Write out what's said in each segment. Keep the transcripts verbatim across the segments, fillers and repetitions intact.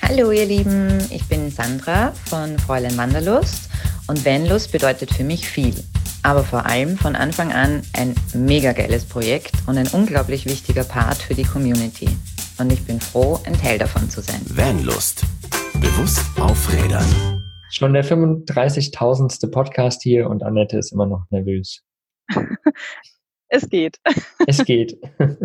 Hallo ihr Lieben, ich bin Sandra von Fräulein Wanderlust und Vanlust bedeutet für mich viel, aber vor allem von Anfang an ein mega geiles Projekt und ein unglaublich wichtiger Part für die Community. Und ich bin froh, ein Teil davon zu sein. Vanlust. Bewusst auf Rädern. Schon der fünfunddreißigtausendste Podcast hier und Annette ist immer noch nervös. Es geht. Es geht.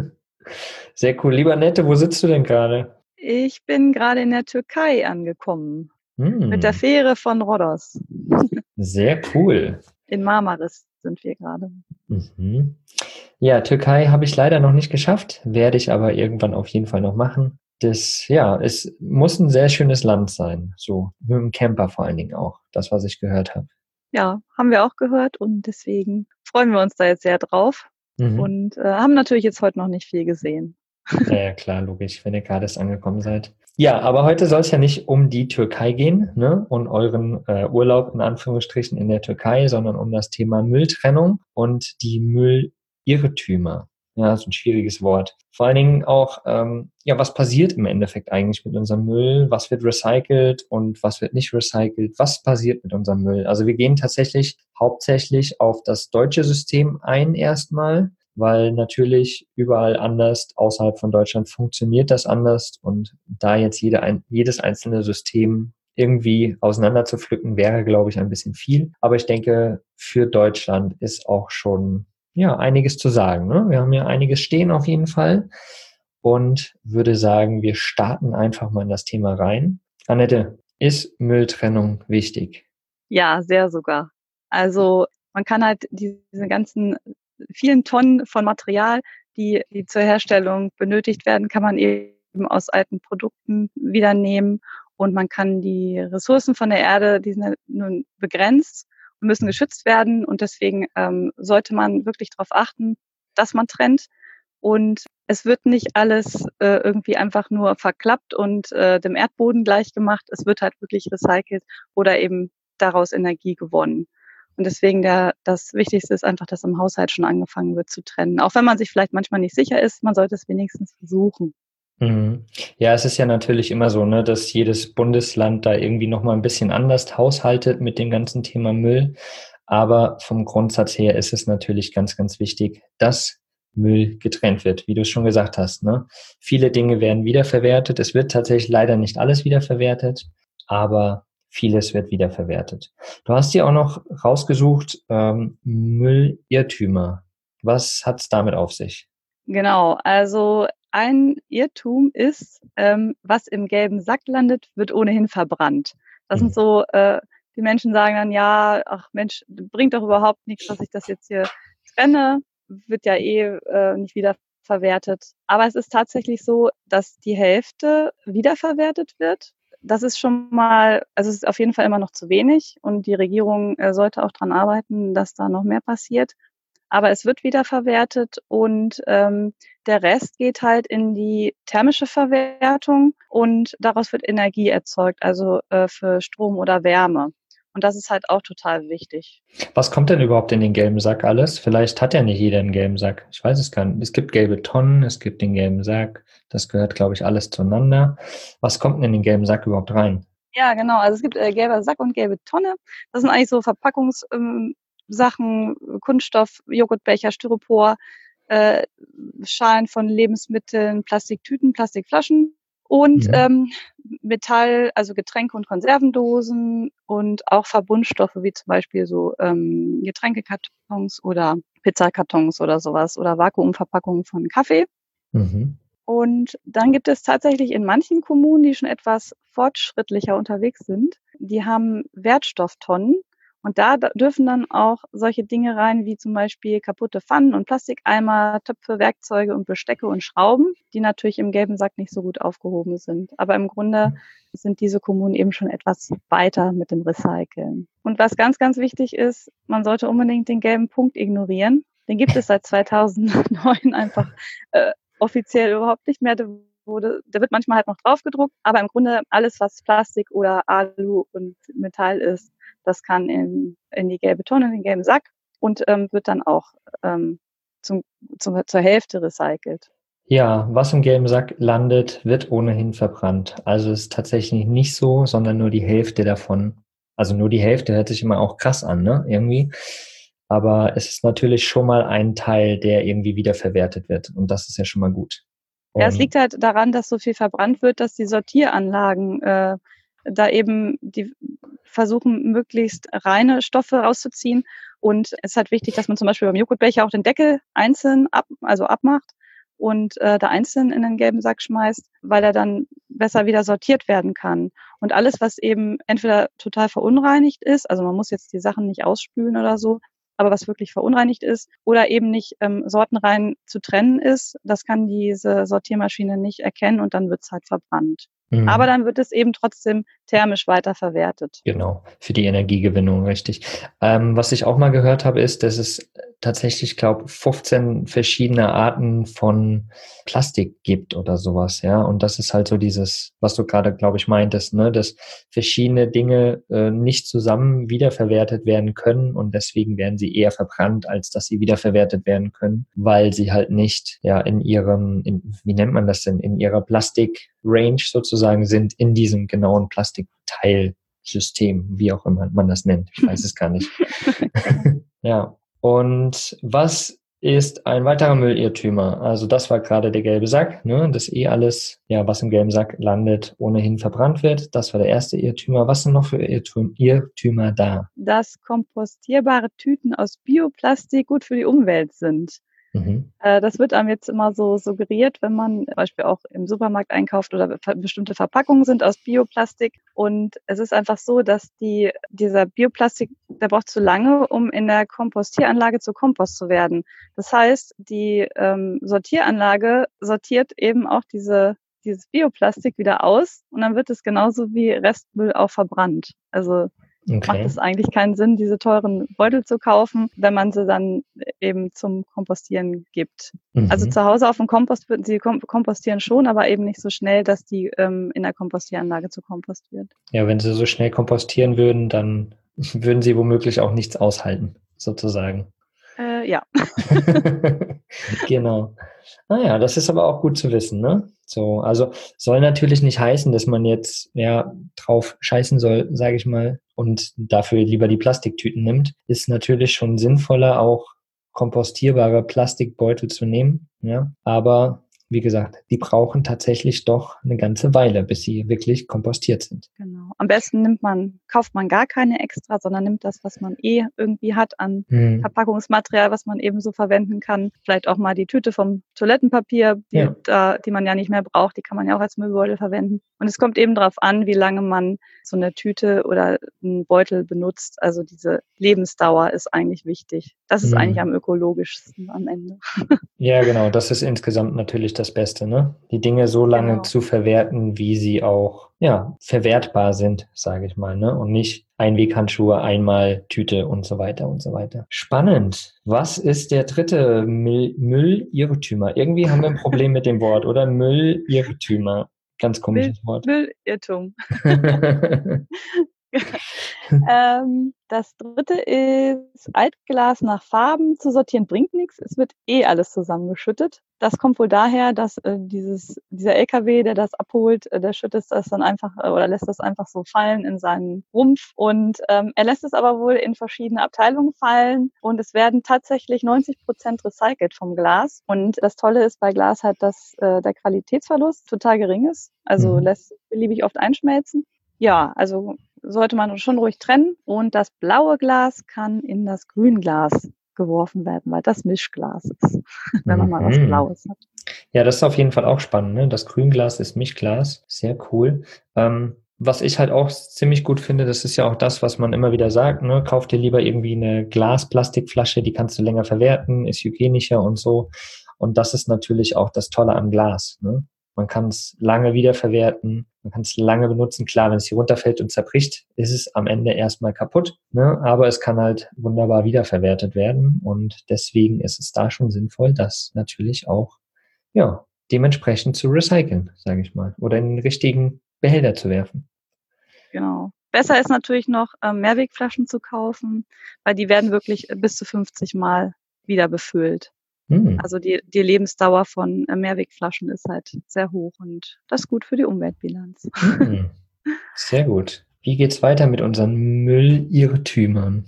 Sehr cool. Liebe Annette, wo sitzt du denn gerade? Ich bin gerade in der Türkei angekommen. Hm. Mit der Fähre von Rhodos. Sehr cool. In Marmaris sind wir gerade. Mhm. Ja, Türkei habe ich leider noch nicht geschafft, werde ich aber irgendwann auf jeden Fall noch machen. Das, ja, es muss ein sehr schönes Land sein. So, mit dem Camper vor allen Dingen auch. Das, was ich gehört habe. Ja, haben wir auch gehört und deswegen freuen wir uns da jetzt sehr drauf. Mhm. Und äh, haben natürlich jetzt heute noch nicht viel gesehen. Ja, ja, klar, logisch, wenn ihr gerade erst angekommen seid. Ja, aber heute soll es ja nicht um die Türkei gehen, ne, und euren äh, Urlaub in Anführungsstrichen in der Türkei, sondern um das Thema Mülltrennung und die Müllirrtümer. Ja, so ein schwieriges Wort. Vor allen Dingen auch, ähm, ja, was passiert im Endeffekt eigentlich mit unserem Müll? Was wird recycelt und was wird nicht recycelt? Was passiert mit unserem Müll? Also wir gehen tatsächlich hauptsächlich auf das deutsche System ein erstmal, weil natürlich überall anders, außerhalb von Deutschland, funktioniert das anders und da jetzt jede ein, jedes einzelne System irgendwie auseinander zu pflücken, wäre, glaube ich, ein bisschen viel. Aber ich denke, für Deutschland ist auch schon ja einiges zu sagen. Ne? Wir haben ja einiges stehen auf jeden Fall und würde sagen, wir starten einfach mal in das Thema rein. Annette, ist Mülltrennung wichtig? Ja, sehr sogar. Also man kann halt diese ganzen vielen Tonnen von Material, die, die zur Herstellung benötigt werden, kann man eben aus alten Produkten wieder nehmen und man kann die Ressourcen von der Erde, die sind nun begrenzt und müssen geschützt werden und deswegen ähm, sollte man wirklich darauf achten, dass man trennt und es wird nicht alles äh, irgendwie einfach nur verklappt und äh, dem Erdboden gleich gemacht, es wird halt wirklich recycelt oder eben daraus Energie gewonnen. Und deswegen der, das Wichtigste ist einfach, dass im Haushalt schon angefangen wird zu trennen. Auch wenn man sich vielleicht manchmal nicht sicher ist, man sollte es wenigstens versuchen. Mhm. Ja, es ist ja natürlich immer so, ne, dass jedes Bundesland da irgendwie nochmal ein bisschen anders haushaltet mit dem ganzen Thema Müll. Aber vom Grundsatz her ist es natürlich ganz, ganz wichtig, dass Müll getrennt wird, wie du es schon gesagt hast. Ne? Viele Dinge werden wiederverwertet. Es wird tatsächlich leider nicht alles wiederverwertet, aber vieles wird wiederverwertet. Du hast dir auch noch rausgesucht, ähm, Müllirrtümer. Was hat's damit auf sich? Genau, also ein Irrtum ist, ähm, was im gelben Sack landet, wird ohnehin verbrannt. Das Mhm. sind so, äh, die Menschen sagen dann, ja, ach Mensch, bringt doch überhaupt nichts, dass ich das jetzt hier trenne, wird ja eh äh, nicht wiederverwertet. Aber es ist tatsächlich so, dass die Hälfte wiederverwertet wird. Das ist schon mal, also es ist auf jeden Fall immer noch zu wenig und die Regierung äh, sollte auch dran arbeiten, dass da noch mehr passiert. Aber es wird wiederverwertet und ähm, der Rest geht halt in die thermische Verwertung und daraus wird Energie erzeugt, also äh, für Strom oder Wärme. Und das ist halt auch total wichtig. Was kommt denn überhaupt in den gelben Sack alles? Vielleicht hat ja nicht jeder einen gelben Sack. Ich weiß es gar nicht. Es gibt gelbe Tonnen, es gibt den gelben Sack. Das gehört, glaube ich, alles zueinander. Was kommt denn in den gelben Sack überhaupt rein? Ja, genau. Also es gibt äh, gelber Sack und gelbe Tonne. Das sind eigentlich so Verpackungs ähm, Sachen, Kunststoff, Joghurtbecher, Styropor, äh, Schalen von Lebensmitteln, Plastiktüten, Plastikflaschen und Mhm. ähm, Metall, also Getränke- und Konservendosen und auch Verbundstoffe wie zum Beispiel so ähm, Getränkekartons oder Pizzakartons oder sowas oder Vakuumverpackungen von Kaffee. Mhm. Und dann gibt es tatsächlich in manchen Kommunen, die schon etwas fortschrittlicher unterwegs sind, die haben Wertstofftonnen. Und da da dürfen dann auch solche Dinge rein, wie zum Beispiel kaputte Pfannen und Plastikeimer, Töpfe, Werkzeuge und Bestecke und Schrauben, die natürlich im gelben Sack nicht so gut aufgehoben sind. Aber im Grunde sind diese Kommunen eben schon etwas weiter mit dem Recyceln. Und was ganz, ganz wichtig ist, man sollte unbedingt den gelben Punkt ignorieren. Den gibt es seit zweitausendneun einfach äh, offiziell überhaupt nicht mehr. Der, wurde, der wird manchmal halt noch drauf gedruckt, aber im Grunde alles, was Plastik oder Alu und Metall ist, das kann in, in die gelbe Tonne, in den gelben Sack und ähm, wird dann auch ähm, zum, zum, zur Hälfte recycelt. Ja, was im gelben Sack landet, wird ohnehin verbrannt. Also es ist tatsächlich nicht so, sondern nur die Hälfte davon. Also nur die Hälfte hört sich immer auch krass an, ne? Irgendwie. Aber es ist natürlich schon mal ein Teil, der irgendwie wiederverwertet wird. Und das ist ja schon mal gut. Ja, es Und liegt halt daran, dass so viel verbrannt wird, dass die Sortieranlagen äh, da eben die versuchen, möglichst reine Stoffe rauszuziehen. Und es ist halt wichtig, dass man zum Beispiel beim Joghurtbecher auch den Deckel einzeln ab, also abmacht und äh, da einzeln in den gelben Sack schmeißt, weil er dann besser wieder sortiert werden kann. Und alles, was eben entweder total verunreinigt ist, also man muss jetzt die Sachen nicht ausspülen oder so, aber was wirklich verunreinigt ist oder eben nicht ähm, sortenrein zu trennen ist, das kann diese Sortiermaschine nicht erkennen und dann wird es halt verbrannt. Mhm. Aber dann wird es eben trotzdem thermisch weiterverwertet. Genau, für die Energiegewinnung, richtig. Ähm, was ich auch mal gehört habe, ist, dass es tatsächlich, glaube fünfzehn verschiedene Arten von Plastik gibt oder sowas, ja. Und das ist halt so dieses, was du gerade, glaube ich, meintest, ne, dass verschiedene Dinge äh, nicht zusammen wiederverwertet werden können und deswegen werden sie eher verbrannt, als dass sie wiederverwertet werden können, weil sie halt nicht, ja, in ihrem, in, wie nennt man das denn, in ihrer Plastik-Range sozusagen sind, in diesem genauen Plastikteilsystem, wie auch immer man das nennt. Ich weiß es gar nicht. Ja. Und was ist ein weiterer Müllirrtümer? Also das war gerade der gelbe Sack, ne? Dass eh alles, ja, was im gelben Sack landet, ohnehin verbrannt wird. Das war der erste Irrtümer. Was sind noch für Irrtüm- Irrtümer da? Dass kompostierbare Tüten aus Bioplastik gut für die Umwelt sind. Mhm. Äh, das wird einem jetzt immer so suggeriert, wenn man zum Beispiel auch im Supermarkt einkauft oder ver- bestimmte Verpackungen sind aus Bioplastik. Und es ist einfach so, dass die, dieser Bioplastik, der braucht zu lange, um in der Kompostieranlage zu Kompost zu werden. Das heißt, die ähm, Sortieranlage sortiert eben auch diese, dieses Bioplastik wieder aus und dann wird es genauso wie Restmüll auch verbrannt. Also macht Okay. es eigentlich keinen Sinn, diese teuren Beutel zu kaufen, wenn man sie dann eben zum Kompostieren gibt. Also Mhm. zu Hause auf dem Kompost würden sie kom- kompostieren schon, aber eben nicht so schnell, dass die ähm, in der Kompostieranlage zu Kompost wird. Ja, wenn sie so schnell kompostieren würden, dann würden sie womöglich auch nichts aushalten, sozusagen. Äh, ja. Genau. Naja, das ist aber auch gut zu wissen, ne? So, also soll natürlich nicht heißen, dass man jetzt ja drauf scheißen soll, sage ich mal, und dafür lieber die Plastiktüten nimmt. Ist natürlich schon sinnvoller, auch kompostierbare Plastikbeutel zu nehmen, ja. Aber wie gesagt, die brauchen tatsächlich doch eine ganze Weile, bis sie wirklich kompostiert sind. Genau. Am besten nimmt man, kauft man gar keine extra, sondern nimmt das, was man eh irgendwie hat an Hm. Verpackungsmaterial, was man eben so verwenden kann. Vielleicht auch mal die Tüte vom Toilettenpapier, die, Ja. da, die man ja nicht mehr braucht, die kann man ja auch als Müllbeutel verwenden. Und es kommt eben darauf an, wie lange man so eine Tüte oder einen Beutel benutzt. Also diese Lebensdauer ist eigentlich wichtig. Das ist Hm. eigentlich am ökologischsten am Ende. Ja, genau, das ist insgesamt natürlich das Beste, ne? Die Dinge so lange Genau. zu verwerten, wie sie auch, ja, verwertbar sind, sage ich mal, ne? Und nicht Einweghandschuhe, einmal Tüte und so weiter und so weiter. Spannend. Was ist der dritte Müll- Müllirrtümer? Irgendwie haben wir ein Problem mit dem Wort, oder? Müllirrtümer. Ganz Müll, komisches Wort. Müllirrtum. Ähm, das dritte ist, Altglas nach Farben zu sortieren bringt nichts. Es wird eh alles zusammengeschüttet. Das kommt wohl daher, dass äh, dieses, dieser L K W, der das abholt, äh, der schüttet das dann einfach äh, oder lässt das einfach so fallen in seinen Rumpf. Und ähm, er lässt es aber wohl in verschiedene Abteilungen fallen. Und es werden tatsächlich neunzig Prozent recycelt vom Glas. Und das Tolle ist bei Glas halt, dass äh, der Qualitätsverlust total gering ist. Also Mhm. lässt sich beliebig oft einschmelzen. Ja, also sollte man schon ruhig trennen. Und das blaue Glas kann in das Grünglas geworfen werden, weil das Mischglas ist, wenn man mal was Mhm. Blaues hat. Ja, das ist auf jeden Fall auch spannend, ne? Das Grünglas ist Mischglas. Sehr cool. Ähm, was ich halt auch ziemlich gut finde, das ist ja auch das, was man immer wieder sagt, ne? Kauf dir lieber irgendwie eine Glas-Plastikflasche, die kannst du länger verwerten, ist hygienischer und so. Und das ist natürlich auch das Tolle am Glas, ne? Man kann es lange wiederverwerten, man kann es lange benutzen. Klar, wenn es hier runterfällt und zerbricht, ist es am Ende erstmal kaputt, ne? Aber es kann halt wunderbar wiederverwertet werden und deswegen ist es da schon sinnvoll, das natürlich auch, ja, dementsprechend zu recyceln, sage ich mal, oder in den richtigen Behälter zu werfen. Genau. Besser ist natürlich noch, ähm, Mehrwegflaschen zu kaufen, weil die werden wirklich bis zu fünfzig Mal wieder befüllt. Hm. Also die, die Lebensdauer von äh, Mehrwegflaschen ist halt sehr hoch und das ist gut für die Umweltbilanz. Hm. Sehr gut. Wie geht's weiter mit unseren Müllirrtümern?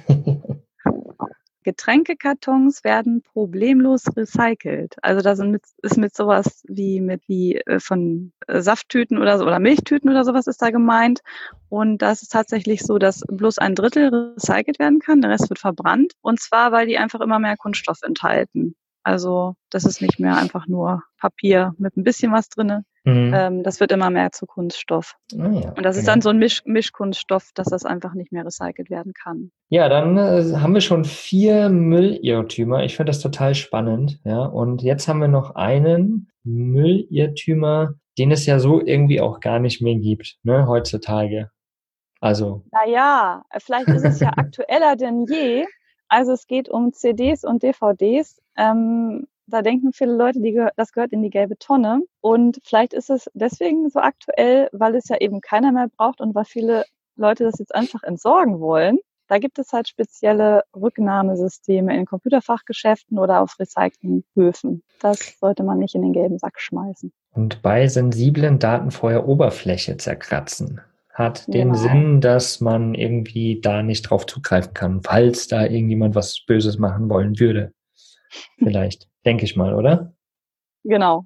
Getränkekartons werden problemlos recycelt. Also da sind mit, ist mit sowas wie mit wie äh, von äh, Safttüten oder so oder Milchtüten oder sowas ist da gemeint. Und da ist es tatsächlich so, dass bloß ein Drittel recycelt werden kann, der Rest wird verbrannt. Und zwar, weil die einfach immer mehr Kunststoff enthalten. Also das ist nicht mehr einfach nur Papier mit ein bisschen was drinne. Mhm. Ähm, das wird immer mehr zu Kunststoff. Ah, ja, Und das ist genau. dann so ein Misch Mischkunststoff, dass das einfach nicht mehr recycelt werden kann. Ja, dann äh, haben wir schon vier Müllirrtümer. Ich finde das total spannend. Ja, und jetzt haben wir noch einen Müllirrtümer, den es ja so irgendwie auch gar nicht mehr gibt, ne, heutzutage. Also. Naja, vielleicht ist es ja aktueller denn je. Also es geht um C Ds und D V Ds. Ähm, da denken viele Leute, die gehör- das gehört in die gelbe Tonne. Und vielleicht ist es deswegen so aktuell, weil es ja eben keiner mehr braucht und weil viele Leute das jetzt einfach entsorgen wollen. Da gibt es halt spezielle Rücknahmesysteme in Computerfachgeschäften oder auf Recyclinghöfen. Das sollte man nicht in den gelben Sack schmeißen. Und bei sensiblen Daten vorher Oberfläche zerkratzen. Hat den Genau. Sinn, dass man irgendwie da nicht drauf zugreifen kann, falls da irgendjemand was Böses machen wollen würde. Vielleicht, denke ich mal, oder? Genau.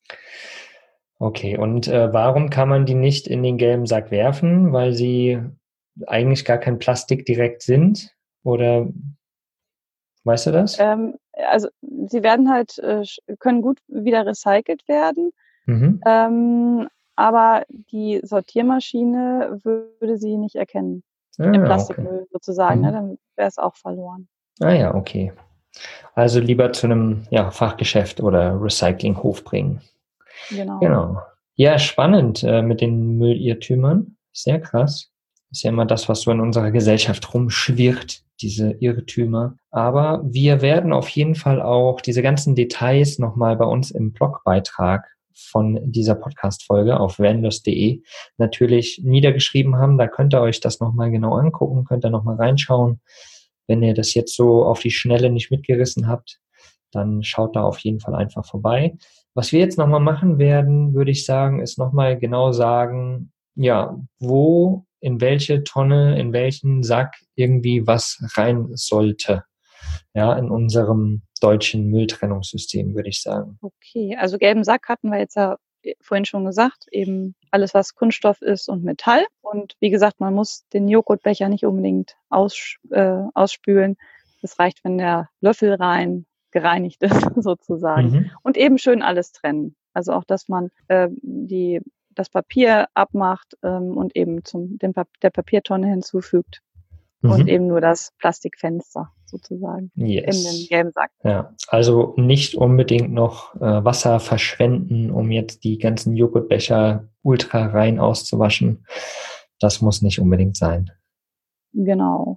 Okay, und äh, warum kann man die nicht in den gelben Sack werfen? Weil sie eigentlich gar kein Plastik direkt sind? Oder weißt du das? Ähm, also sie werden halt, äh, können gut wieder recycelt werden. Mhm. Ähm, aber die Sortiermaschine würde sie nicht erkennen. Ah, Im Plastikmüll okay. sozusagen, Mhm. ne? Dann wäre es auch verloren. Ah ja, okay. Also lieber zu einem ja, Fachgeschäft oder Recyclinghof bringen. Genau. Genau. Ja, spannend äh, mit den Müllirrtümern. Sehr krass. Ist ja immer das, was so in unserer Gesellschaft rumschwirrt, diese Irrtümer. Aber wir werden auf jeden Fall auch diese ganzen Details nochmal bei uns im Blogbeitrag von dieser Podcast-Folge auf vanlust punkt de natürlich niedergeschrieben haben. Da könnt ihr euch das nochmal genau angucken, könnt ihr nochmal reinschauen. Wenn ihr das jetzt so auf die Schnelle nicht mitgerissen habt, dann schaut da auf jeden Fall einfach vorbei. Was wir jetzt nochmal machen werden, würde ich sagen, ist nochmal genau sagen, ja, wo, in welche Tonne, in welchen Sack irgendwie was rein sollte. Ja, in unserem deutschen Mülltrennungssystem, würde ich sagen. Okay, also gelben Sack hatten wir jetzt ja vorhin schon gesagt, eben alles, was Kunststoff ist und Metall. Und wie gesagt, man muss den Joghurtbecher nicht unbedingt aus, äh, ausspülen. Es reicht, wenn der Löffel rein gereinigt ist, sozusagen. Mhm. Und eben schön alles trennen. Also auch, dass man äh, die, das Papier abmacht ähm, und eben zum dem Pap- der Papiertonne hinzufügt. Mhm. Und eben nur das Plastikfenster sozusagen Yes. in den gelben Sack. Ja, also nicht unbedingt noch äh, Wasser verschwenden, um jetzt die ganzen Joghurtbecher ultra rein auszuwaschen. Das muss nicht unbedingt sein. Genau.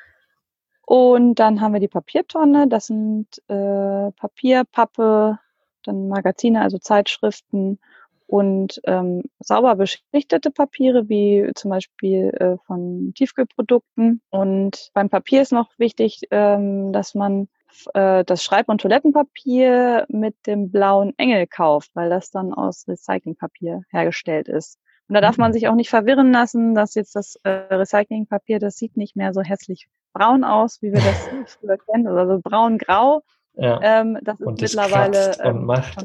Und dann haben wir die Papiertonne. Das sind äh, Papier, Pappe, dann Magazine, also Zeitschriften und ähm, sauber beschriftete Papiere, wie zum Beispiel äh, von Tiefkühlprodukten. Und beim Papier ist noch wichtig, ähm, dass man äh, das Schreib- und Toilettenpapier mit dem blauen Engel kauft, weil das dann aus Recyclingpapier hergestellt ist. Und da darf man sich auch nicht verwirren lassen, dass jetzt das äh, Recyclingpapier, das sieht nicht mehr so hässlich braun aus, wie wir das früher kennen, oder so braun-grau. Ja. Ähm, das ist und es mittlerweile kratzt und ähm, macht.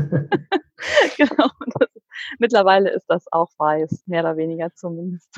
genau. Das ist, mittlerweile ist das auch weiß, mehr oder weniger zumindest.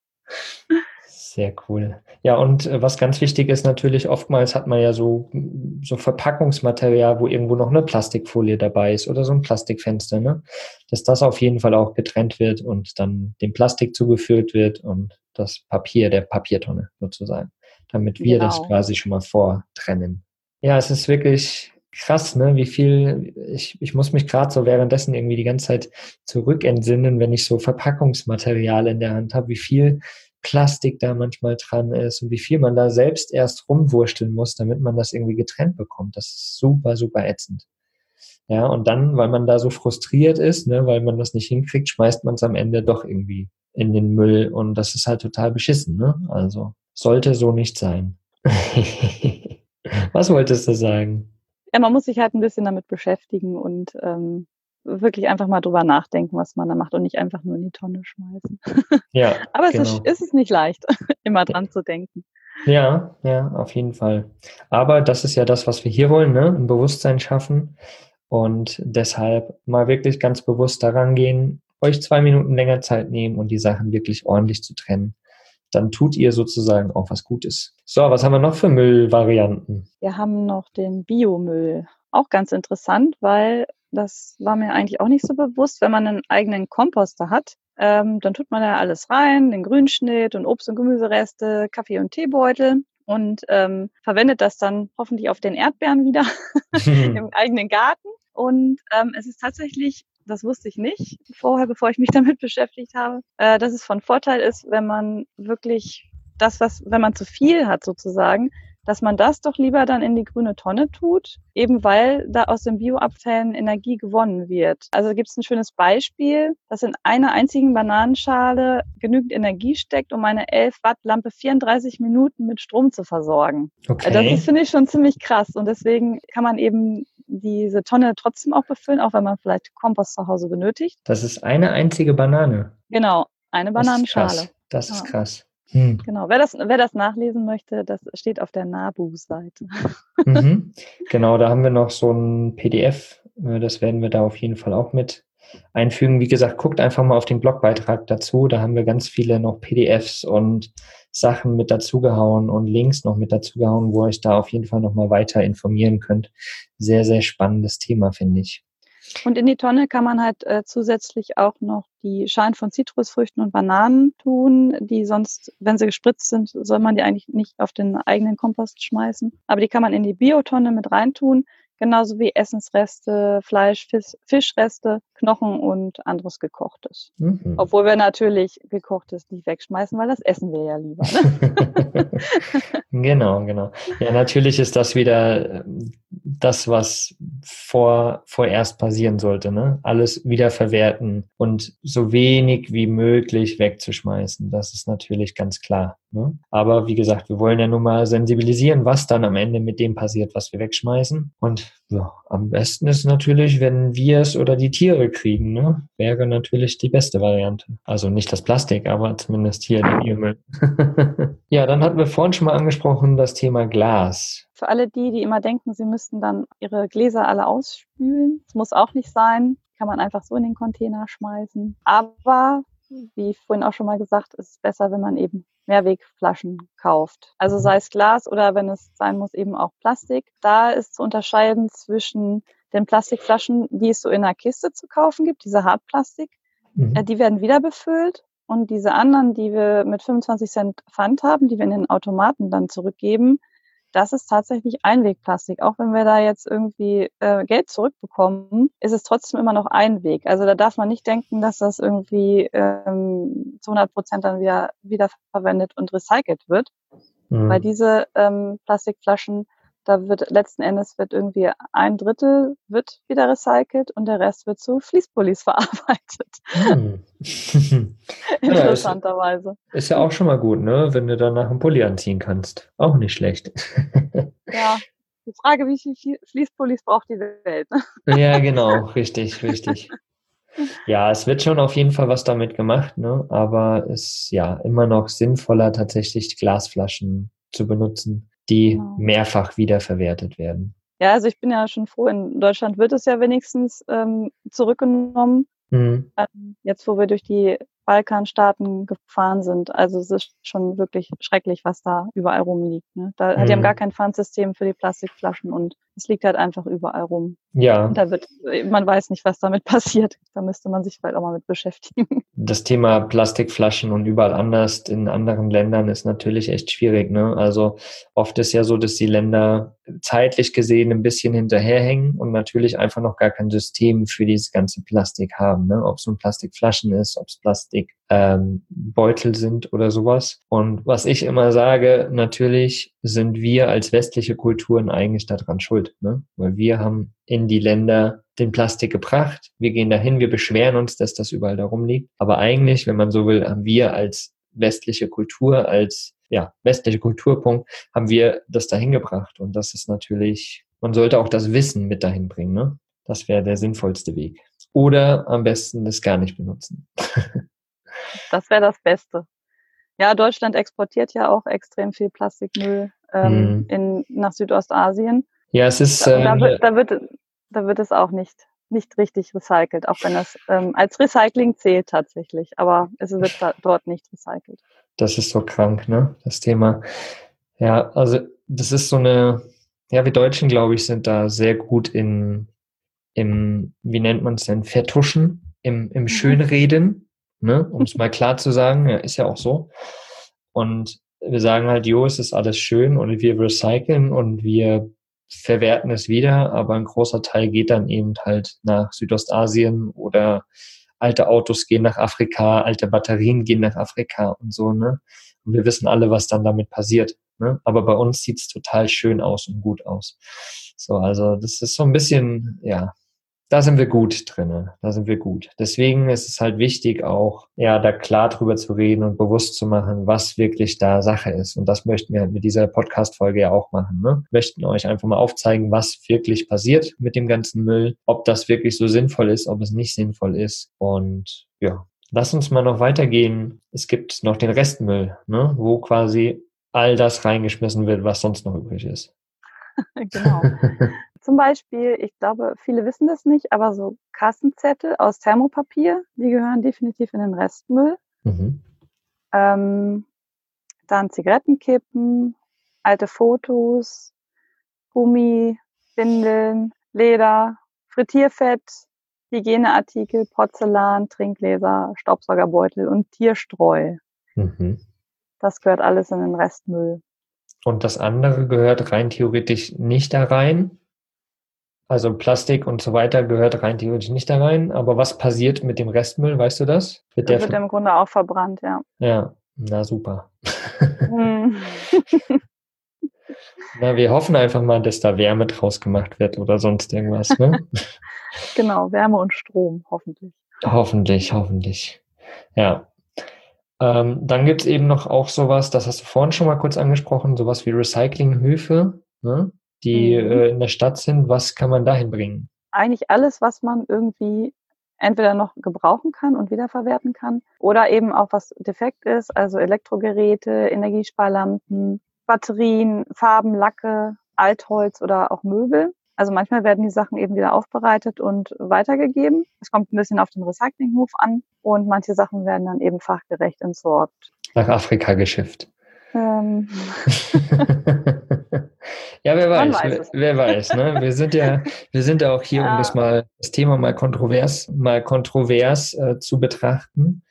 Sehr cool. Ja, und äh, was ganz wichtig ist natürlich, oftmals hat man ja so, so Verpackungsmaterial, wo irgendwo noch eine Plastikfolie dabei ist oder so ein Plastikfenster, ne? Dass das auf jeden Fall auch getrennt wird und dann dem Plastik zugeführt wird und das Papier der Papiertonne sozusagen, damit wir Genau. das quasi schon mal vortrennen. Ja, es ist wirklich krass, ne? Wie viel, ich, ich muss mich gerade so währenddessen irgendwie die ganze Zeit zurückentsinnen, wenn ich so Verpackungsmaterial in der Hand habe, wie viel Plastik da manchmal dran ist und wie viel man da selbst erst rumwursteln muss, damit man das irgendwie getrennt bekommt. Das ist super, super ätzend. Ja, und dann, weil man da so frustriert ist, ne, weil man das nicht hinkriegt, schmeißt man es am Ende doch irgendwie in den Müll und das ist halt total beschissen, ne? Also, sollte so nicht sein. Was wolltest du sagen? Ja, man muss sich halt ein bisschen damit beschäftigen und ähm, wirklich einfach mal drüber nachdenken, was man da macht und nicht einfach nur in die Tonne schmeißen. Ja, Aber es genau. ist, ist es nicht leicht, immer dran zu denken. Ja, ja, auf jeden Fall. Aber das ist ja das, was wir hier wollen, ne? Ein Bewusstsein schaffen und deshalb mal wirklich ganz bewusst daran gehen, euch zwei Minuten länger Zeit nehmen und die Sachen wirklich ordentlich zu trennen. Dann tut ihr sozusagen auch was Gutes. So, was haben wir noch für Müllvarianten? Wir haben noch den Biomüll. Auch ganz interessant, weil das war mir eigentlich auch nicht so bewusst, wenn man einen eigenen Komposter hat. Ähm, dann tut man da alles rein, den Grünschnitt und Obst- und Gemüsereste, Kaffee- und Teebeutel und ähm, verwendet das dann hoffentlich auf den Erdbeeren wieder im eigenen Garten. Und ähm, es ist tatsächlich, das wusste ich nicht vorher, bevor ich mich damit beschäftigt habe, äh, dass es von Vorteil ist, wenn man wirklich das, was, wenn man zu viel hat sozusagen, dass man das doch lieber dann in die grüne Tonne tut, eben weil da aus den Bioabfällen Energie gewonnen wird. Also gibt es ein schönes Beispiel, dass in einer einzigen Bananenschale genügend Energie steckt, um eine elf Watt Lampe vierunddreißig Minuten mit Strom zu versorgen. Okay. Das ist, finde ich, schon ziemlich krass und deswegen kann man eben diese Tonne trotzdem auch befüllen, auch wenn man vielleicht Kompost zu Hause benötigt. Das ist eine einzige Banane. Genau, eine Bananenschale. Das ist krass. Das ist Ja. krass. Hm. Genau, wer das, wer das nachlesen möchte, das steht auf der NABU-Seite. Mhm. Genau, da haben wir noch so ein P D F, das werden wir da auf jeden Fall auch mit einfügen. Wie gesagt, guckt einfach mal auf den Blogbeitrag dazu, da haben wir ganz viele noch P D Fs und Sachen mit dazugehauen und Links noch mit dazugehauen, wo ihr euch da auf jeden Fall nochmal weiter informieren könnt. Sehr, sehr spannendes Thema, finde ich. Und in die Tonne kann man halt äh, zusätzlich auch noch die Schalen von Zitrusfrüchten und Bananen tun, die sonst, wenn sie gespritzt sind, soll man die eigentlich nicht auf den eigenen Kompost schmeißen. Aber die kann man in die Biotonne mit reintun, genauso wie Essensreste, Fleisch, Fisch, Fischreste, Knochen und anderes Gekochtes. Mhm. Obwohl wir natürlich Gekochtes nicht wegschmeißen, weil das essen wir ja lieber. Ne? Genau, genau. Ja, natürlich ist das wieder das, was vor, vorerst passieren sollte, ne? Alles wieder verwerten und so wenig wie möglich wegzuschmeißen. Das ist natürlich ganz klar, ne? Aber wie gesagt, wir wollen ja nun mal sensibilisieren, was dann am Ende mit dem passiert, was wir wegschmeißen. Und ja, am besten ist natürlich, wenn wir es oder die Tiere kriegen, ne? Wäre natürlich die beste Variante. Also nicht das Plastik, aber zumindest hier der Biomüll. Ja, dann hatten wir vorhin schon mal angesprochen, das Thema Glas. Für alle die, die immer denken, sie müssten dann ihre Gläser alle ausspülen, das muss auch nicht sein, kann man einfach so in den Container schmeißen. Aber, wie vorhin auch schon mal gesagt, ist es besser, wenn man eben Mehrwegflaschen kauft. Also sei es Glas oder wenn es sein muss, eben auch Plastik. Da ist zu unterscheiden zwischen den Plastikflaschen, die es so in einer Kiste zu kaufen gibt, diese Hartplastik, mhm. die werden wieder befüllt. Und diese anderen, die wir mit fünfundzwanzig Cent Pfand haben, die wir in den Automaten dann zurückgeben, das ist tatsächlich Einwegplastik. Auch wenn wir da jetzt irgendwie äh, Geld zurückbekommen, ist es trotzdem immer noch Einweg. Also da darf man nicht denken, dass das irgendwie ähm, zu hundert Prozent dann wieder wiederverwendet und recycelt wird. Mhm. Weil diese ähm, Plastikflaschen, da wird letzten Endes wird irgendwie ein Drittel wird wieder recycelt und der Rest wird zu Fließpullis verarbeitet. Hm. Interessanterweise. Ja, ist, ist ja auch schon mal gut, ne? Wenn du danach einen Pulli anziehen kannst. Auch nicht schlecht. Ja, die Frage, wie viele Fließpullis braucht die Welt? Ja, genau, richtig, richtig. Ja, es wird schon auf jeden Fall was damit gemacht, ne? Aber es ist ja immer noch sinnvoller, tatsächlich Glasflaschen zu benutzen, die genau. mehrfach wiederverwertet werden. Ja, also ich bin ja schon froh, in Deutschland wird es ja wenigstens ähm, zurückgenommen. Mhm. Jetzt, wo wir durch die Balkanstaaten gefahren sind. Also es ist schon wirklich schrecklich, was da überall rumliegt. Ne? Da, mhm. Die haben gar kein Pfandsystem für die Plastikflaschen und es liegt halt einfach überall rum. Ja. Und da wird, man weiß nicht, was damit passiert. Da müsste man sich vielleicht auch mal mit beschäftigen. Das Thema Plastikflaschen und überall anders in anderen Ländern ist natürlich echt schwierig. Ne? Also oft ist ja so, dass die Länder zeitlich gesehen ein bisschen hinterherhängen und natürlich einfach noch gar kein System für dieses ganze Plastik haben. Ne? Ob es nun Plastikflaschen ist, ob es Plastik ähm, Beutel sind oder sowas. Und was ich immer sage, natürlich sind wir als westliche Kulturen eigentlich daran schuld, ne? Weil wir haben in die Länder den Plastik gebracht. Wir gehen dahin, wir beschweren uns, dass das überall da rumliegt. Aber eigentlich, wenn man so will, haben wir als westliche Kultur, als ja westliche Kulturpunkt, haben wir das dahin gebracht. Und das ist natürlich man sollte auch das Wissen mit dahin bringen, ne? Das wäre der sinnvollste Weg. Oder am besten das gar nicht benutzen. Das wäre das Beste. Ja, Deutschland exportiert ja auch extrem viel Plastikmüll ähm, Hm. in, nach Südostasien. Ja, es ist... Da, und da Äh, wird, da, wird, da wird es auch nicht, nicht richtig recycelt, auch wenn das ähm, als Recycling zählt tatsächlich. Aber es wird da, dort nicht recycelt. Das ist so krank, ne? Das Thema. Ja, also das ist so eine... Ja, wir Deutschen, glaube ich, sind da sehr gut in... im, wie nennt man es denn, Vertuschen, im, im Mhm. Schönreden, ne? Um es mal klar zu sagen, ja, ist ja auch so. Und wir sagen halt, jo, es ist alles schön und wir recyceln und wir verwerten es wieder, aber ein großer Teil geht dann eben halt nach Südostasien oder alte Autos gehen nach Afrika, alte Batterien gehen nach Afrika und so, ne? Und wir wissen alle, was dann damit passiert, ne? Aber bei uns sieht es total schön aus und gut aus. So, also das ist so ein bisschen, ja, da sind wir gut drinne, da sind wir gut. Deswegen ist es halt wichtig, auch ja da klar drüber zu reden und bewusst zu machen, was wirklich da Sache ist. Und das möchten wir halt mit dieser Podcast-Folge ja auch machen. Ne? Wir möchten euch einfach mal aufzeigen, was wirklich passiert mit dem ganzen Müll, ob das wirklich so sinnvoll ist, ob es nicht sinnvoll ist. Und ja, lass uns mal noch weitergehen. Es gibt noch den Restmüll, ne? Wo quasi all das reingeschmissen wird, was sonst noch übrig ist. Genau. Zum Beispiel, ich glaube, viele wissen das nicht, aber so Kassenzettel aus Thermopapier, die gehören definitiv in den Restmüll. Mhm. Ähm, dann Zigarettenkippen, alte Fotos, Gummi, Windeln, Leder, Frittierfett, Hygieneartikel, Porzellan, Trinkgläser, Staubsaugerbeutel und Tierstreu. Mhm. Das gehört alles in den Restmüll. Und das andere gehört rein theoretisch nicht da rein. Also Plastik und so weiter gehört rein theoretisch nicht da rein. Aber was passiert mit dem Restmüll, weißt du das? Wird Das der wird ver- im Grunde auch verbrannt, ja. ja, na super. Hm. Na, wir hoffen einfach mal, dass da Wärme draus gemacht wird oder sonst irgendwas, ne? Genau, Wärme und Strom, hoffentlich. Hoffentlich, hoffentlich. Ja. Ähm, dann gibt's eben noch auch sowas, das hast du vorhin schon mal kurz angesprochen, sowas wie Recyclinghöfe, ne? Die Mhm. äh, in der Stadt sind. Was kann man dahin bringen? Eigentlich alles, was man irgendwie entweder noch gebrauchen kann und wiederverwerten kann oder eben auch was defekt ist, also Elektrogeräte, Energiesparlampen, Batterien, Farben, Lacke, Altholz oder auch Möbel. Also manchmal werden die Sachen eben wieder aufbereitet und weitergegeben. Es kommt ein bisschen auf den Recyclinghof an und manche Sachen werden dann eben fachgerecht entsorgt. Nach Afrika geschifft. Ähm, Ja, wer man weiß, weiß wer, es. wer weiß, ne? Wir sind ja, wir sind ja auch hier, um das Ja. mal, das Thema mal kontrovers, mal kontrovers äh, zu betrachten.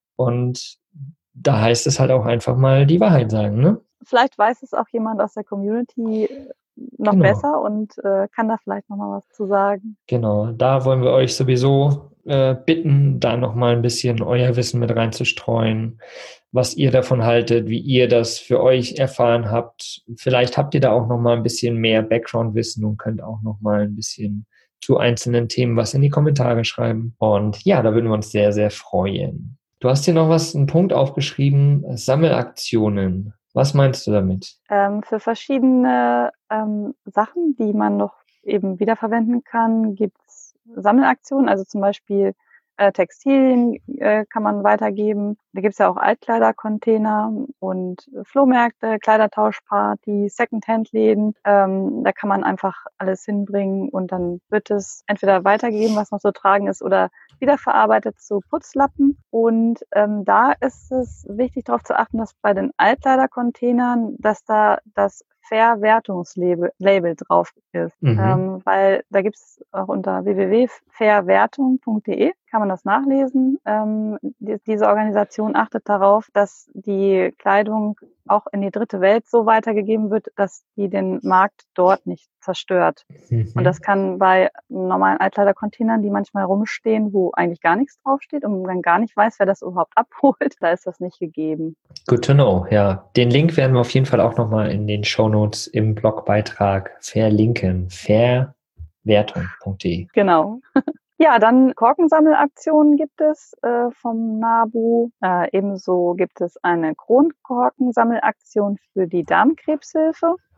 Und da heißt es halt auch einfach mal die Wahrheit sagen, ne? Vielleicht weiß es auch jemand aus der Community noch Genau. besser und äh, kann da vielleicht nochmal was zu sagen. Genau, da wollen wir euch sowieso äh, bitten, da nochmal ein bisschen euer Wissen mit reinzustreuen, was ihr davon haltet, wie ihr das für euch erfahren habt. Vielleicht habt ihr da auch nochmal ein bisschen mehr Background-Wissen und könnt auch nochmal ein bisschen zu einzelnen Themen was in die Kommentare schreiben. Und ja, da würden wir uns sehr, sehr freuen. Du hast hier noch was, einen Punkt aufgeschrieben, Sammelaktionen. Was meinst du damit? Ähm, für verschiedene ähm, Sachen, die man noch eben wiederverwenden kann, gibt's Sammelaktionen, also zum Beispiel äh, Textilien äh, kann man weitergeben. Da gibt's ja auch Altkleidercontainer und Flohmärkte, Kleidertauschpartys, Secondhand-Läden. Ähm, da kann man einfach alles hinbringen und dann wird es entweder weitergegeben, was noch zu tragen ist, oder wiederverarbeitet zu Putzlappen. Und ähm, da ist es wichtig darauf zu achten, dass bei den Altkleidercontainern, dass da das Verwertungslabel Label drauf ist. Mhm. Ähm, weil da gibt es auch unter w w w punkt verwertung punkt d e kann man das nachlesen. Ähm, die, diese Organisation achtet darauf, dass die Kleidung auch in die dritte Welt so weitergegeben wird, dass die den Markt dort nicht zerstört. Mhm. Und das kann bei normalen Altkleidercontainern, die manchmal rumstehen, wo eigentlich gar nichts draufsteht und man gar nicht weiß, wer das überhaupt abholt, da ist das nicht gegeben. Good to know, ja. Den Link werden wir auf jeden Fall auch nochmal in den Shownotes im Blogbeitrag verlinken. verwertung punkt d e. Genau. Ja, dann Korkensammelaktionen gibt es äh, vom NABU. Äh, ebenso gibt es eine Kronkorkensammelaktion für die Darmkrebshilfe.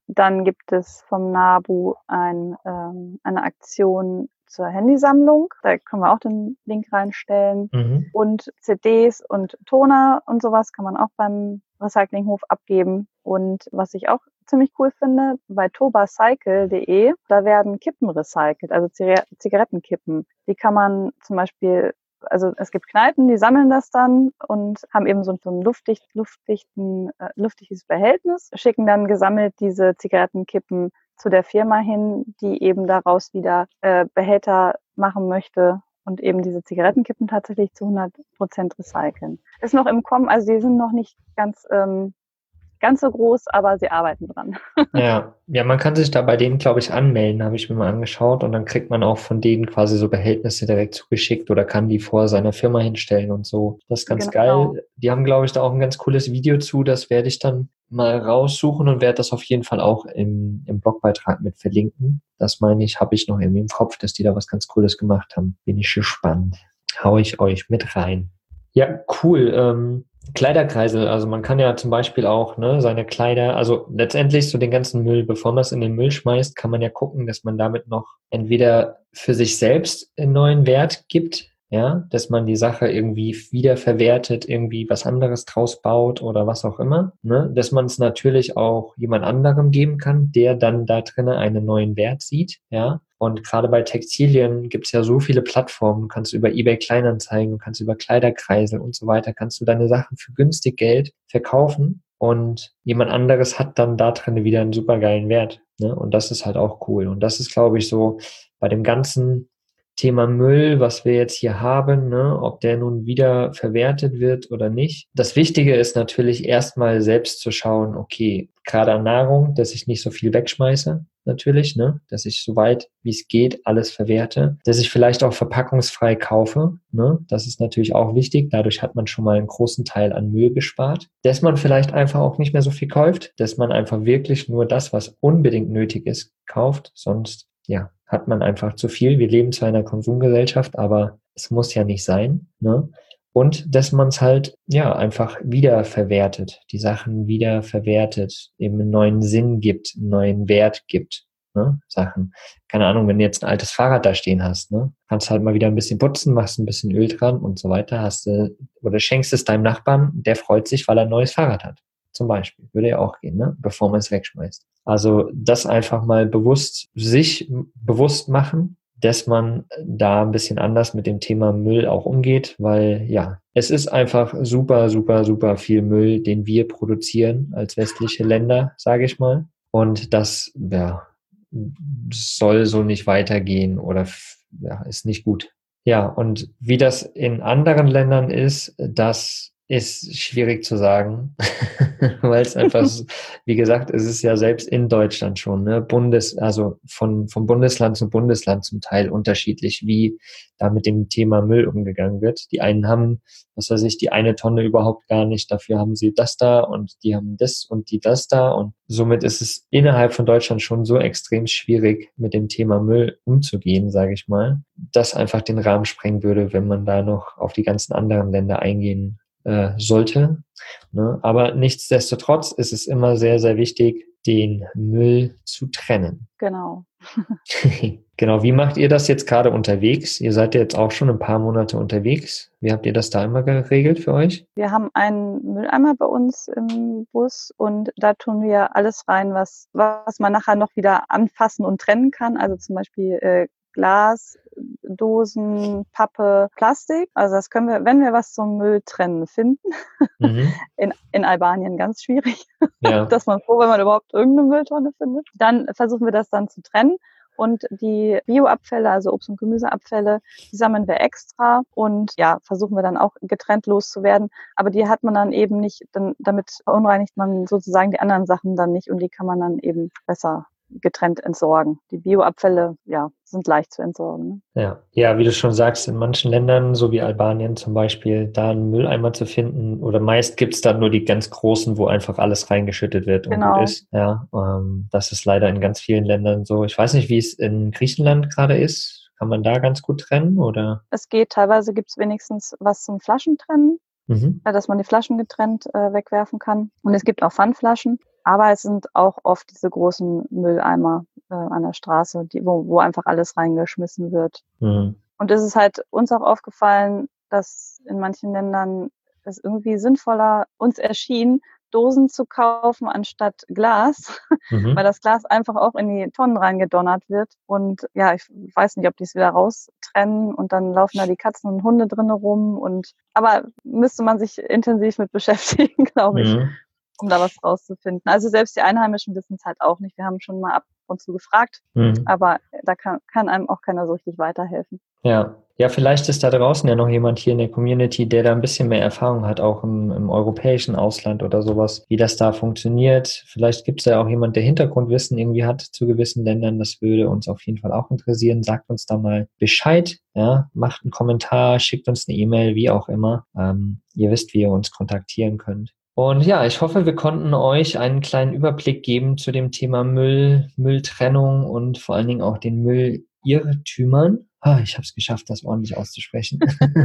Dann gibt es vom NABU ein, ähm, eine Aktion zur Handysammlung. Da können wir auch den Link reinstellen. Mhm. Und C Ds und Toner und sowas kann man auch beim Recyclinghof abgeben. Und was ich auch ziemlich cool finde, bei tobacycle punkt de, da werden Kippen recycelt, also Zigarettenkippen. Die kann man zum Beispiel, also es gibt Kneipen, die sammeln das dann und haben eben so ein luftdicht, luftdichten, äh, luftdichtes Behältnis, schicken dann gesammelt diese Zigarettenkippen zu der Firma hin, die eben daraus wieder äh, Behälter machen möchte und eben diese Zigarettenkippen tatsächlich zu hundert Prozent recyceln. Ist noch im Kommen, also die sind noch nicht ganz ähm, ganz so groß, aber sie arbeiten dran. Ja, ja, man kann sich da bei denen, glaube ich, anmelden, habe ich mir mal angeschaut, und dann kriegt man auch von denen quasi so Behältnisse direkt zugeschickt oder kann die vor seiner Firma hinstellen und so. Das ist ganz Genau. geil. Die haben, glaube ich, da auch ein ganz cooles Video zu, das werde ich dann mal raussuchen und werde das auf jeden Fall auch im, im Blogbeitrag mit verlinken. Das meine ich, habe ich noch irgendwie im Kopf, dass die da was ganz Cooles gemacht haben. Bin ich gespannt. Hau ich euch mit rein. Ja, cool. Ähm, Kleiderkreisel, also man kann ja zum Beispiel auch ne, seine Kleider, also letztendlich so den ganzen Müll, bevor man es in den Müll schmeißt, kann man ja gucken, dass man damit noch entweder für sich selbst einen neuen Wert gibt, ja, dass man die Sache irgendwie wiederverwertet, irgendwie was anderes draus baut oder was auch immer, ne, dass man es natürlich auch jemand anderem geben kann, der dann da drinnen einen neuen Wert sieht, ja. Und gerade bei Textilien gibt es ja so viele Plattformen, kannst du über eBay Kleinanzeigen, kannst über Kleiderkreisel und so weiter, kannst du deine Sachen für günstig Geld verkaufen und jemand anderes hat dann da drin wieder einen supergeilen Wert. Ne? Und das ist halt auch cool. Und das ist, glaube ich, so bei dem ganzen Thema Müll, was wir jetzt hier haben, ne, ob der nun wieder verwertet wird oder nicht. Das Wichtige ist natürlich erstmal selbst zu schauen, okay, gerade an Nahrung, dass ich nicht so viel wegschmeiße, natürlich, ne, dass ich so weit wie es geht alles verwerte, dass ich vielleicht auch verpackungsfrei kaufe, ne, das ist natürlich auch wichtig. Dadurch hat man schon mal einen großen Teil an Müll gespart. Dass man vielleicht einfach auch nicht mehr so viel kauft, dass man einfach wirklich nur das, was unbedingt nötig ist, kauft, sonst ja, hat man einfach zu viel. Wir leben zwar in einer Konsumgesellschaft, aber es muss ja nicht sein, ne? Und dass man es halt, ja, einfach wiederverwertet, die Sachen wiederverwertet, eben einen neuen Sinn gibt, einen neuen Wert gibt, ne? Sachen. Keine Ahnung, wenn du jetzt ein altes Fahrrad da stehen hast, ne? Kannst halt mal wieder ein bisschen putzen, machst ein bisschen Öl dran und so weiter, hast du, oder schenkst es deinem Nachbarn, der freut sich, weil er ein neues Fahrrad hat. Zum Beispiel. Würde ja auch gehen, ne? Bevor man es wegschmeißt. Also das einfach mal bewusst, sich bewusst machen, dass man da ein bisschen anders mit dem Thema Müll auch umgeht, weil ja, es ist einfach super, super, super viel Müll, den wir produzieren als westliche Länder, sage ich mal. Und das ja, soll so nicht weitergehen oder ja, ist nicht gut. Ja, und wie das in anderen Ländern ist, das ist schwierig zu sagen, weil es einfach, wie gesagt, es ist ja selbst in Deutschland schon, ne, Bundes, also von, vom Bundesland zu Bundesland zum Teil unterschiedlich, wie da mit dem Thema Müll umgegangen wird. Die einen haben, was weiß ich, die eine Tonne überhaupt gar nicht, dafür haben sie das da und die haben das und die das da und somit ist es innerhalb von Deutschland schon so extrem schwierig, mit dem Thema Müll umzugehen, sage ich mal, dass einfach den Rahmen sprengen würde, wenn man da noch auf die ganzen anderen Länder eingehen äh, sollte. Ne? Aber nichtsdestotrotz ist es immer sehr, sehr wichtig, den Müll zu trennen. Genau. Genau, wie macht ihr das jetzt gerade unterwegs? Ihr seid ja jetzt auch schon ein paar Monate unterwegs. Wie habt ihr das da immer geregelt für euch? Wir haben einen Mülleimer bei uns im Bus und da tun wir alles rein, was, was man nachher noch wieder anfassen und trennen kann. Also zum Beispiel äh, Glas, Dosen, Pappe, Plastik. Also das können wir, wenn wir was zum Müll trennen finden. Mhm. In, in Albanien ganz schwierig. Ja. Dass man froh, wenn man überhaupt irgendeine Mülltonne findet. Dann versuchen wir das dann zu trennen. Und die Bioabfälle, also Obst- und Gemüseabfälle, die sammeln wir extra und ja, versuchen wir dann auch getrennt loszuwerden. Aber die hat man dann eben nicht, dann, damit verunreinigt man sozusagen die anderen Sachen dann nicht und die kann man dann eben besser getrennt entsorgen. Die Bioabfälle, ja, sind leicht zu entsorgen. Ne? Ja, ja, wie du schon sagst, in manchen Ländern, so wie Albanien zum Beispiel, da einen Mülleimer zu finden oder meist gibt's da nur die ganz großen, wo einfach alles reingeschüttet wird und genau. gut ist. Ja, ähm, das ist leider in ganz vielen Ländern so. Ich weiß nicht, wie es in Griechenland gerade ist. Kann man da ganz gut trennen oder? Es geht, teilweise gibt's wenigstens was zum Flaschentrennen. Mhm. Ja, dass man die Flaschen getrennt äh, wegwerfen kann. Und es gibt auch Pfandflaschen, aber es sind auch oft diese großen Mülleimer äh, an der Straße, die, wo, wo einfach alles reingeschmissen wird. Mhm. Und es ist halt uns auch aufgefallen, dass in manchen Ländern es irgendwie sinnvoller uns erschien, Dosen zu kaufen anstatt Glas, Mhm. weil das Glas einfach auch in die Tonnen reingedonnert wird. Und ja, ich weiß nicht, ob die es wieder raustrennen und dann laufen da die Katzen und Hunde drin rum. Und aber müsste man sich intensiv mit beschäftigen, glaube ich, Mhm. um da was rauszufinden. Also selbst die Einheimischen wissen es halt auch nicht. Wir haben schon mal ab und zu gefragt, Mhm. aber da kann, kann einem auch keiner so richtig weiterhelfen. Ja. Ja, vielleicht ist da draußen ja noch jemand hier in der Community, der da ein bisschen mehr Erfahrung hat, auch im, im europäischen Ausland oder sowas, wie das da funktioniert. Vielleicht gibt es ja auch jemand, der Hintergrundwissen irgendwie hat zu gewissen Ländern. Das würde uns auf jeden Fall auch interessieren. Sagt uns da mal Bescheid, ja, macht einen Kommentar, schickt uns eine E-Mail, wie auch immer. Ähm, ihr wisst, wie ihr uns kontaktieren könnt. Und ja, ich hoffe, wir konnten euch einen kleinen Überblick geben zu dem Thema Müll, Mülltrennung und vor allen Dingen auch den Müllirrtümern. Ah, ich habe es geschafft, das ordentlich auszusprechen.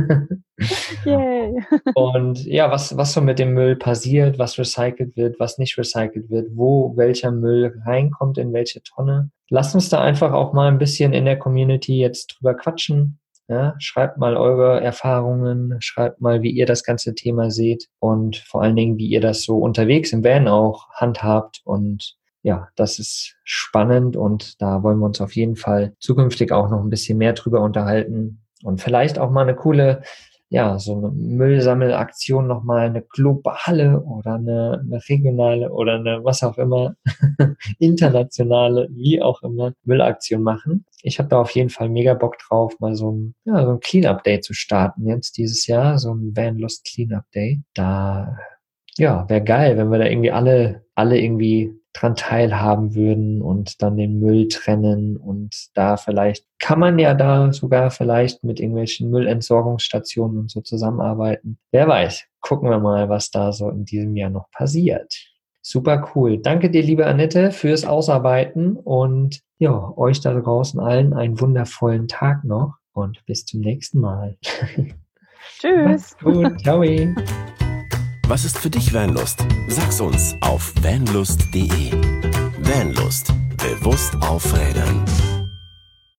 Yay! Und ja, was, was so mit dem Müll passiert, was recycelt wird, was nicht recycelt wird, wo welcher Müll reinkommt, in welche Tonne. Lasst uns da einfach auch mal ein bisschen in der Community jetzt drüber quatschen. Ja, schreibt mal eure Erfahrungen, schreibt mal, wie ihr das ganze Thema seht und vor allen Dingen, wie ihr das so unterwegs im Van auch handhabt. Und ja, das ist spannend und da wollen wir uns auf jeden Fall zukünftig auch noch ein bisschen mehr drüber unterhalten und vielleicht auch mal eine coole, ja, so eine Müllsammelaktion nochmal, eine globale oder eine, eine regionale oder eine was auch immer, internationale, wie auch immer, Müllaktion machen. Ich habe da auf jeden Fall mega Bock drauf, mal so ein, ja, so ein Cleanup Day zu starten jetzt dieses Jahr, so ein Vanlust Cleanup Day. Da, ja, wäre geil, wenn wir da irgendwie alle, alle irgendwie dran teilhaben würden und dann den Müll trennen und da vielleicht kann man ja da sogar vielleicht mit irgendwelchen Müllentsorgungsstationen und so zusammenarbeiten. Wer weiß, gucken wir mal, was da so in diesem Jahr noch passiert. Super cool. Danke dir, liebe Annette, fürs Ausarbeiten und ja, euch da draußen allen einen wundervollen Tag noch und bis zum nächsten Mal. Tschüss. Macht's gut. Ciao. Was ist für dich Vanlust? Sag's uns auf vanlust punkt de. Vanlust. Bewusst aufrädern.